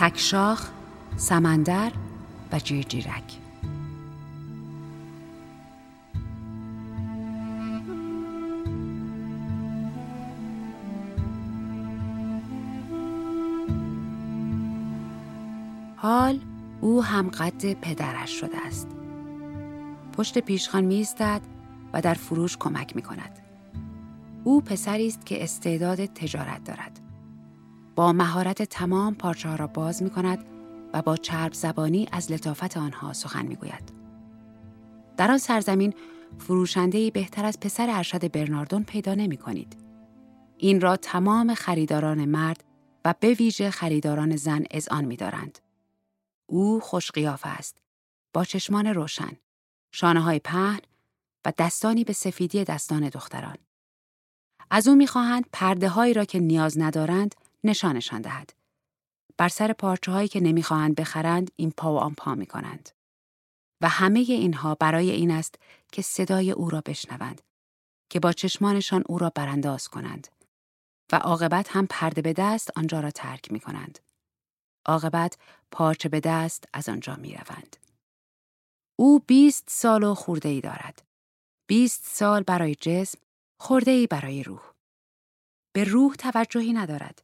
تکشاخ، سمندر و جیرجیرک. حال او هم قد پدرش شده است. پشت پیشخوان می‌ایستد و در فروش کمک می‌کند. او پسری است که استعداد تجارت دارد. با مهارت تمام پارچه‌ها را باز می‌کند و با چرب زبانی از لطافت آنها سخن می‌گوید. در آن سرزمین فروشنده‌ای بهتر از پسر ارشد برناردون پیدا نمی‌کنید. این را تمام خریداران مرد و به ویژه خریداران زن اذعان می‌دارند. او خوش قیافه است، با چشمان روشن، شانه‌های پهن و دستانی به سفیدی دستان دختران. از او می‌خواهند پرده‌هایی را که نیاز ندارند نشانشان دهد. بر سر پارچه‌هایی که نمی‌خواهند بخرند این پا و آن پا می‌کنند. و همه اینها برای این است که صدای او را بشنوند، که با چشمانشان او را برانداز کنند و عاقبت هم پرده به دست آنجا را ترک می‌کنند. عاقبت پارچه به دست از آنجا می‌روند. او 20 سال و خورده‌ای دارد. 20 سال برای جسم، خورده‌ای برای روح. به روح توجهی ندارد.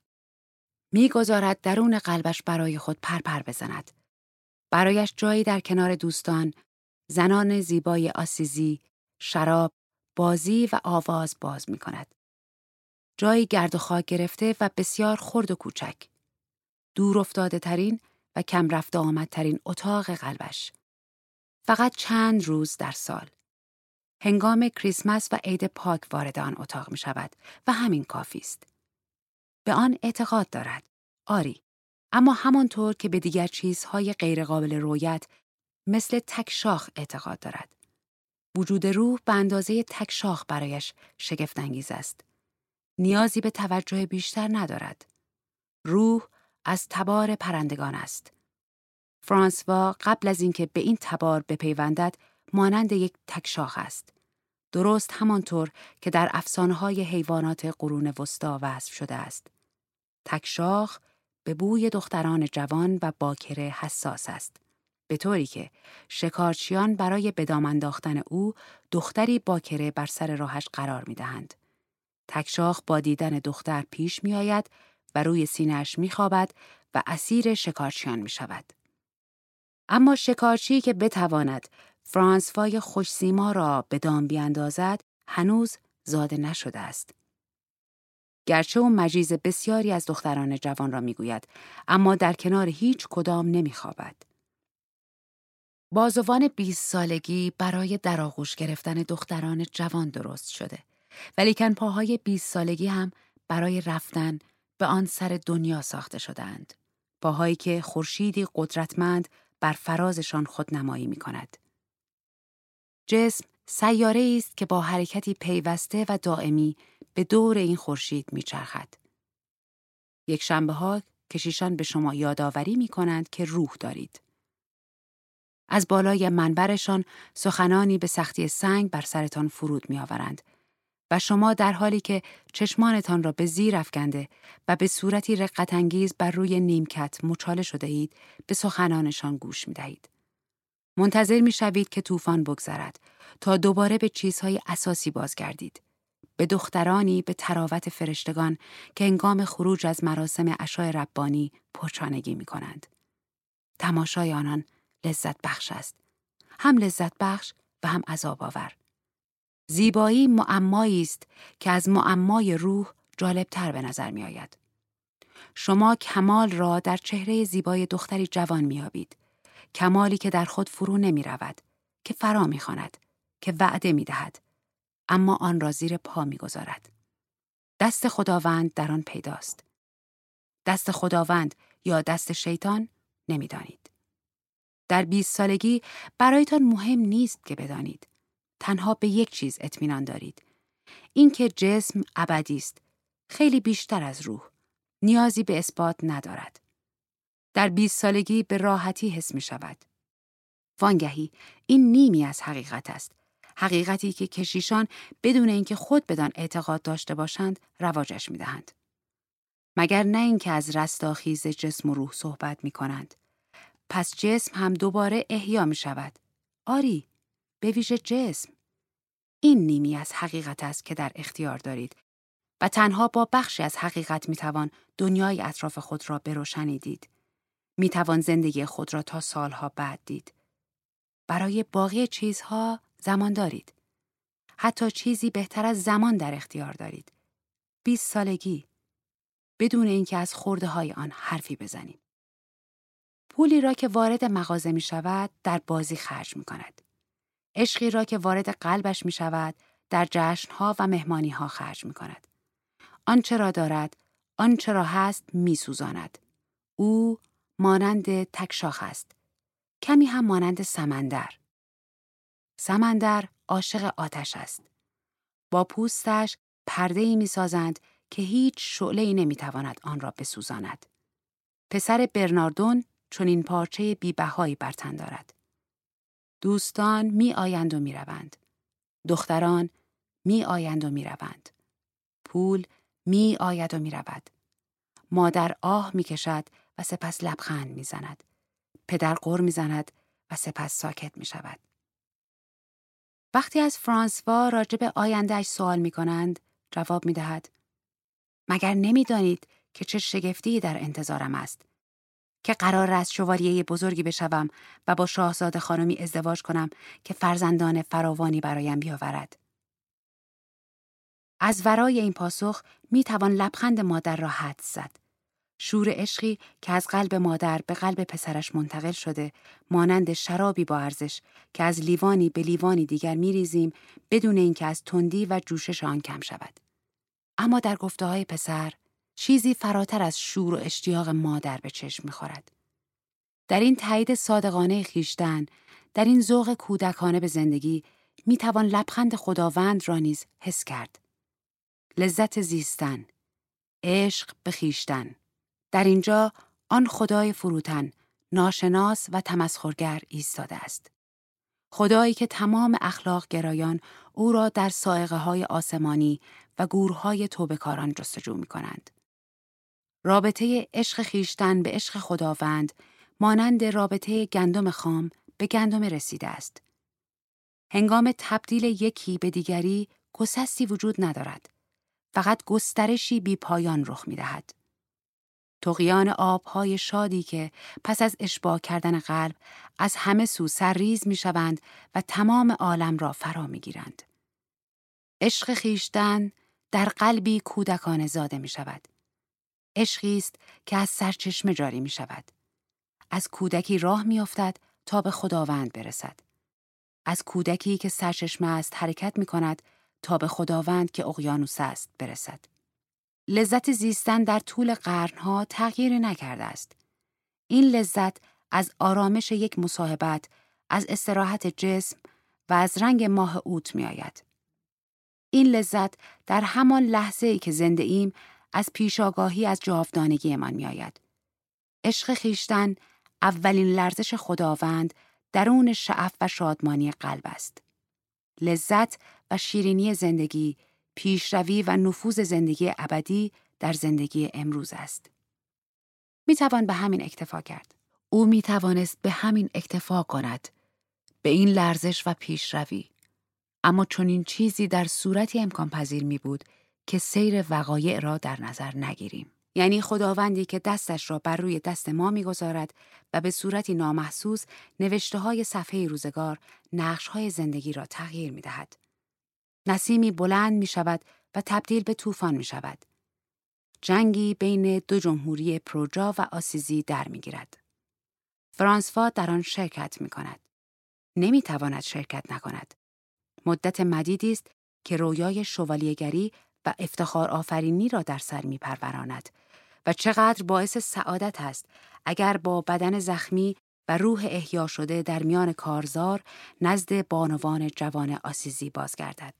می‌گذارد درون قلبش برای خود پرپر بزند. برایش جایی در کنار دوستان، زنان زیبای آسیزی، شراب، بازی و آواز باز می‌کند. جایی گرد و خاک گرفته و بسیار خرد و کوچک. دور افتاده ترین و کم رفت آمدترین اتاق قلبش. فقط چند روز در سال. هنگام کریسمس و عید پاک وارد آن اتاق می شود و همین کافی است. به آن اعتقاد دارد. آری، اما همانطور که به دیگر چیزهای غیرقابل رؤیت مثل تکشاخ اعتقاد دارد. وجود روح به اندازه تکشاخ برایش شگفت‌انگیز است. نیازی به توجه بیشتر ندارد. روح از تبار پرندگان است. فرانسوا قبل از اینکه به این تبار بپیوندد مانند یک تکشاخ است. درست همانطور که در افسانه‌های حیوانات قرون وسطی وصف شده است. تکشاخ به بوی دختران جوان و باکره حساس است. به طوری که شکارچیان برای به دام انداختن او دختری باکره بر سر راهش قرار می‌دهند. تکشاخ با دیدن دختر پیش می‌آید و روی سینه‌اش می‌خوابد و اسیر شکارچیان می‌شود. اما شکارچی که بتواند فرانسوای خوش‌سیما را به دام بیاندازد هنوز زاده نشده است. گرچه او مجیز بسیاری از دختران جوان را می‌گوید، اما در کنار هیچ کدام نمی‌خوابد. بازوان 20 سالگی برای در آغوش گرفتن دختران جوان درست شده، ولیکن پاهای 20 سالگی هم برای رفتن به آن سر دنیا ساخته شده‌اند. پاهایی که خورشیدی قدرتمند بر فرازشان خودنمایی می‌کند. جسم سیاره‌ای است که با حرکتی پیوسته و دائمی به دور این خورشید می‌چرخد. یک شنبه‌ها کشیشان به شما یادآوری می‌کنند که روح دارید. از بالای منبرشان سخنانی به سختی سنگ بر سرتان فرود می‌آورند و شما در حالی که چشمانتان را به زیر افکنده و به صورتی رقت‌انگیز بر روی نیمکت مچاله شده اید، به سخنانشان گوش می‌دهید. منتظر می‌شوید که طوفان بگذرد تا دوباره به چیزهای اساسی بازگردید. به دخترانی به تراوت فرشتگان که هنگام خروج از مراسم عشای ربانی پرچانگی می‌کنند. تماشای آنان لذت بخش است. هم لذت بخش و هم عذاب آور. زیبایی معمایی است که از معمای روح جالبتر به نظر می آید. شما کمال را در چهره زیبای دختری جوان می یابید. کمالی که در خود فرو نمی رود، که فرا می خواند، که وعده می دهد، اما آن را زیر پا می گذارد. دست خداوند در آن پیداست. دست خداوند یا دست شیطان نمی دانید. در 20 سالگی برایتان مهم نیست که بدانید. تنها به یک چیز اطمینان دارید. این که جسم ابدی است. خیلی بیشتر از روح. نیازی به اثبات ندارد. در 20 سالگی به راحتی حس می شود. وانگهی این نیمی از حقیقت است. حقیقتی که کشیشان بدون اینکه خود بدان اعتقاد داشته باشند رواجش می دهند. مگر نه اینکه از رستاخیز جسم و روح صحبت می کنند. پس جسم هم دوباره احیا می شود. آری، به ویژه جسم. این نیمی از حقیقت است که در اختیار دارید و تنها با بخشی از حقیقت می توان دنیای اطراف خود را به روشنی دید. می توان زندگی خود را تا سالها بعد دید. برای باقی چیزها زمان دارید. حتی چیزی بهتر از زمان در اختیار دارید. 20 سالگی. بدون اینکه از خرده های آن حرفی بزنید. پولی را که وارد مغازه می شود در بازی خرج می کند. عشقی را که وارد قلبش می شود در جشنها و مهمانیها خرج می کند. آنچه را دارد، آنچه را هست می سوزاند. او مانند تکشاخ است. کمی هم مانند سمندر. سمندر عاشق آتش است. با پوستش پرده‌ای می‌سازند که هیچ شعله‌ای نمی‌تواند آن را بسوزاند. پسر برناردون چنین پارچه بی‌بهایی بر تن دارد. دوستان می‌آیند و می‌روند. دختران می‌آیند و می‌روند. پول می‌آید و می‌رود. مادر آه می‌کشد و سپس لبخند می‌زند. پدر غر می‌زند و سپس ساکت می‌شود. وقتی از فرانسوا راجع به آینده‌اش سوال می‌کنند، جواب می‌دهد: مگر نمی‌دانید که چه شگفتی در انتظارم است؟ که قرار است شوالیه بزرگی بشوم و با شاهزاده خانمی ازدواج کنم که فرزندان فراوانی برایم بیاورد. از ورای این پاسخ می‌توان لبخند مادر را حدس زد. شور عشقی که از قلب مادر به قلب پسرش منتقل شده، مانند شرابی با ارزش که از لیوانی به لیوانی دیگر می‌ریزیم بدون اینکه از تندی و جوشش آن کم شود. اما در گفته‌های پسر چیزی فراتر از شور و اشتیاق مادر به چشم می‌خورد. در این تایید صادقانه خویشتن، در این ذوق کودکانه به زندگی می‌توان لبخند خداوند را نیز حس کرد. لذت زیستن، عشق به خویشتن. در اینجا آن خدای فروتن، ناشناس و تمسخرگر ایستاده است. خدایی که تمام اخلاق گرایان او را در صاعقه‌های آسمانی و گورهای توبه‌کاران جستجو می‌کنند. رابطه عشق خویشتن به عشق خداوند مانند رابطه گندم خام به گندم رسیده است. هنگام تبدیل یکی به دیگری گسستی وجود ندارد. فقط گسترشی بی پایان رخ می‌دهد. طغیان آب‌های شادی که پس از اشباع کردن قلب از همه سو سرریز می‌شوند و تمام عالم را فرا می‌گیرند. عشق خویشتن در قلبی کودکانه زاده می‌شود. عشقی است که از سرچشمه جاری می‌شود. از کودکی راه می‌افتد تا به خداوند برسد. از کودکی که سرچشمه است حرکت می‌کند تا به خداوند که اقیانوس است برسد. لذت زیستن در طول قرنها تغییر نکرده است. این لذت از آرامش یک مصاحبت، از استراحت جسم و از رنگ ماه اوت می آید. این لذت در همان لحظه‌ای که زنده ایم از پیشاگاهی از جاودانگی من می آید. عشق خویشتن اولین لرزش خداوند درون شعف و شادمانی قلب است. لذت و شیرینی زندگی، پیشروی و نفوذ زندگی ابدی در زندگی امروز است. می توان به همین اکتفا کرد. او می توانست به همین اکتفا کند، به این لرزش و پیشروی. اما چون این چیزی در صورتی امکان پذیر می بود که سیر وقایع را در نظر نگیریم. یعنی خداوندی که دستش را بر روی دست ما می گذارد و به صورتی نامحسوس نوشته های صفحه روزگار نقش های زندگی را تغییر می دهد. نسیمی بلند می شود و تبدیل به طوفان می شود. جنگی بین دو جمهوری پروجا و آسیزی در می گیرد. فرانسوا در آن شرکت می کند. نمی تواند شرکت نکند. مدت مدیدی است که رویای شوالیه‌گری و افتخار آفرینی را در سر می پروراند و چقدر باعث سعادت است اگر با بدن زخمی و روح احیا شده در میان کارزار نزد بانوان جوان آسیزی بازگردد.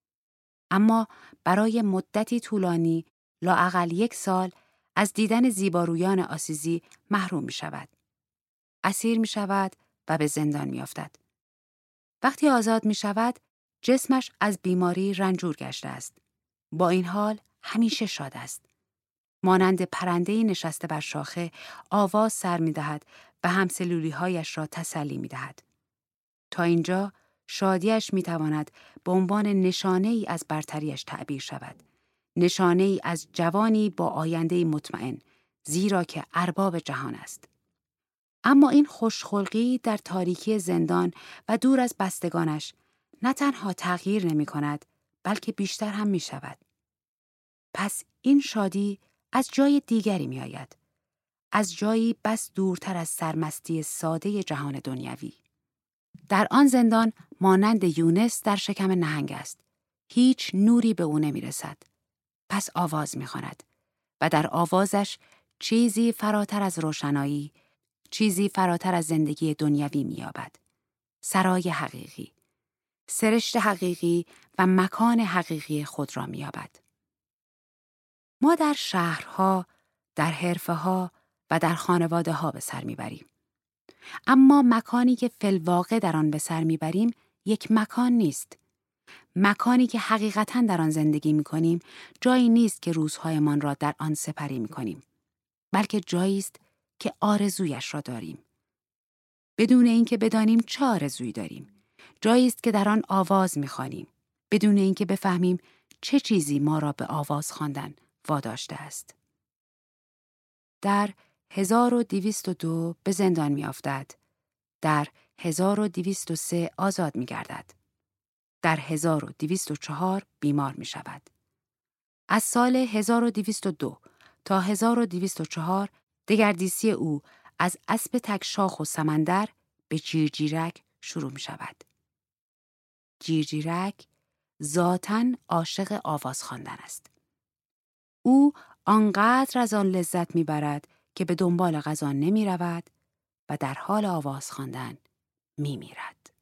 اما برای مدتی طولانی، لااقل 1 سال، از دیدن زیبارویان آسیزی محروم می شود. اسیر می شود و به زندان می افتد. وقتی آزاد می شود، جسمش از بیماری رنجور گشته است. با این حال همیشه شاد است. مانند پرنده‌ای نشسته بر شاخه آواز سر می‌دهد و همسلولی‌هایش را تسلی می‌دهد. تا اینجا شادیش می‌تواند به عنوان نشانه‌ای از برتریش تعبیر شود. نشانه‌ای از جوانی با آینده‌ای مطمئن، زیرا که ارباب جهان است. اما این خوشخلقی در تاریکی زندان و دور از بستگانش نه تنها تغییر نمی‌کند، بلکه بیشتر هم می‌شود. پس این شادی از جای دیگری می‌آید. از جایی بس دورتر از سرمستی ساده جهان دنیوی. در آن زندان مانند یونس در شکم نهنگ است. هیچ نوری به او نمی‌رسد. پس آواز می‌خواند و در آوازش چیزی فراتر از روشنایی، چیزی فراتر از زندگی دنیوی می‌یابد. سرای حقیقی، سرشت حقیقی و مکان حقیقی خود را می‌یابد. ما در شهرها، در حرفه‌ها و در خانواده‌ها به سر می‌بریم. اما مکانی که فی‌الواقع در آن به سر می‌بریم یک مکان نیست. مکانی که حقیقتاً در آن زندگی می‌کنیم جایی نیست که روزهایمان را در آن سپری می‌کنیم، بلکه جایی است که آرزویش را داریم. بدون اینکه بدانیم چه آرزویی داریم. جایی است که در آن آواز می‌خوانیم، بدون اینکه بفهمیم چه چیزی ما را به آواز خواندن واداشته است. در 1202 به زندان می‌افتد. در 1203 آزاد می‌گردد. در 1204 بیمار می‌شود. از سال 1202 تا 1204 دگردیسی او از اسب تکشاخ و سمندر به جیرجیرک شروع می‌شود. جیرجیرک ذاتاً عاشق آواز خواندن است. او آنقدر از آن لذت می‌برد که به دنبال غذا نمی‌رود و در حال آواز خواندن می‌میرد.